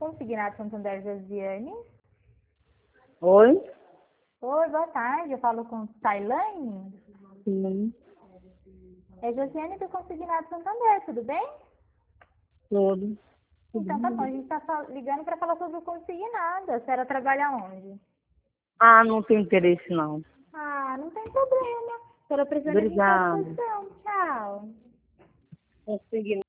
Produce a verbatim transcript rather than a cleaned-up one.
Consignado Santander, Josiane. Oi? Oi, boa tarde. Eu falo com Tailane. Sim, É Josiane do Consignado Santander, tudo bem? tudo. Então tá bom, a gente tá ligando para falar sobre o consignado. A senhora trabalha onde? Ah, não tem interesse não. Ah, não tem problema. A senhora precisa vir com a Obrigada. solução. Tchau. Consegui